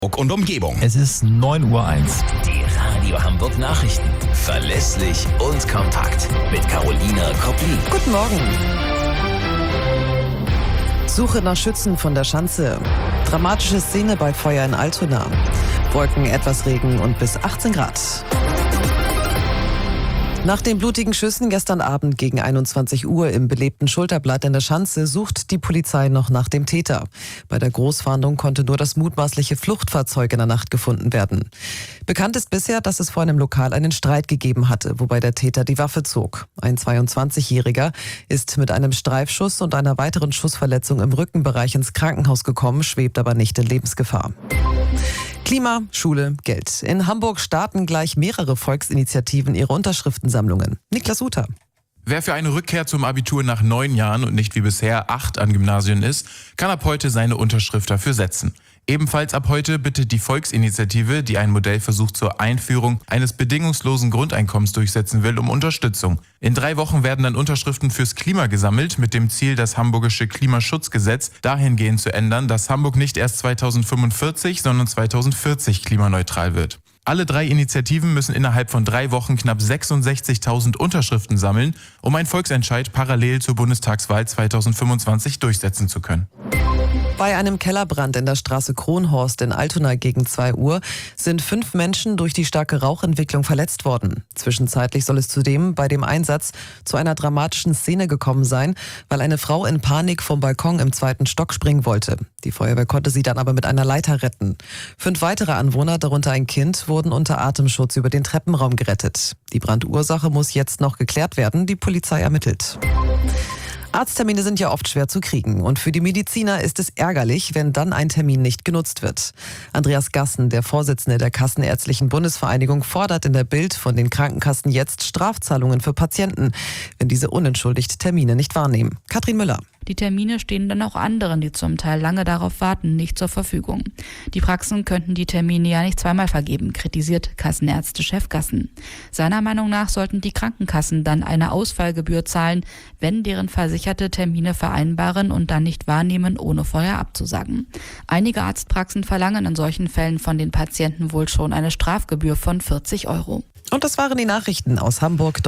Und Umgebung. Es ist 9:01 Uhr. Die Radio Hamburg Nachrichten. Verlässlich und kompakt. Mit Carolina Koppli. Guten Morgen. Suche nach Schützen von der Schanze. Dramatische Szene bei Feuer in Altona. Wolken, etwas Regen und bis 18 Grad. Nach den blutigen Schüssen gestern Abend gegen 21 Uhr im belebten Schulterblatt in der Schanze sucht die Polizei noch nach dem Täter. Bei der Großfahndung konnte nur das mutmaßliche Fluchtfahrzeug in der Nacht gefunden werden. Bekannt ist bisher, dass es vor einem Lokal einen Streit gegeben hatte, wobei der Täter die Waffe zog. Ein 22-Jähriger ist mit einem Streifschuss und einer weiteren Schussverletzung im Rückenbereich ins Krankenhaus gekommen, schwebt aber nicht in Lebensgefahr. Klima, Schule, Geld. In Hamburg starten gleich mehrere Volksinitiativen ihre Unterschriftensammlungen. Niklas Uter. Wer für eine Rückkehr zum Abitur nach 9 Jahren und nicht wie bisher 8 an Gymnasien ist, kann ab heute seine Unterschrift dafür setzen. Ebenfalls ab heute bittet die Volksinitiative, die ein Modellversuch zur Einführung eines bedingungslosen Grundeinkommens durchsetzen will, um Unterstützung. In 3 Wochen werden dann Unterschriften fürs Klima gesammelt, mit dem Ziel, das hamburgische Klimaschutzgesetz dahingehend zu ändern, dass Hamburg nicht erst 2045, sondern 2040 klimaneutral wird. Alle 3 Initiativen müssen innerhalb von 3 Wochen knapp 66.000 Unterschriften sammeln, um einen Volksentscheid parallel zur Bundestagswahl 2025 durchsetzen zu können. Bei einem Kellerbrand in der Straße Kronhorst in Altona gegen 2 Uhr sind 5 Menschen durch die starke Rauchentwicklung verletzt worden. Zwischenzeitlich soll es zudem bei dem Einsatz zu einer dramatischen Szene gekommen sein, weil eine Frau in Panik vom Balkon im 2. Stock springen wollte. Die Feuerwehr konnte sie dann aber mit einer Leiter retten. 5 weitere Anwohner, darunter ein Kind, wurden unter Atemschutz über den Treppenraum gerettet. Die Brandursache muss jetzt noch geklärt werden, die Polizei ermittelt. Arzttermine sind ja oft schwer zu kriegen und für die Mediziner ist es ärgerlich, wenn dann ein Termin nicht genutzt wird. Andreas Gassen, der Vorsitzende der Kassenärztlichen Bundesvereinigung, fordert in der Bild von den Krankenkassen jetzt Strafzahlungen für Patienten, wenn diese unentschuldigt Termine nicht wahrnehmen. Katrin Müller. Die Termine stehen dann auch anderen, die zum Teil lange darauf warten, nicht zur Verfügung. Die Praxen könnten die Termine ja nicht zweimal vergeben, kritisiert Kassenärztechef Gassen. Seiner Meinung nach sollten die Krankenkassen dann eine Ausfallgebühr zahlen, wenn deren Versicherte Termine vereinbaren und dann nicht wahrnehmen, ohne vorher abzusagen. Einige Arztpraxen verlangen in solchen Fällen von den Patienten wohl schon eine Strafgebühr von 40 €. Und das waren die Nachrichten aus Hamburg.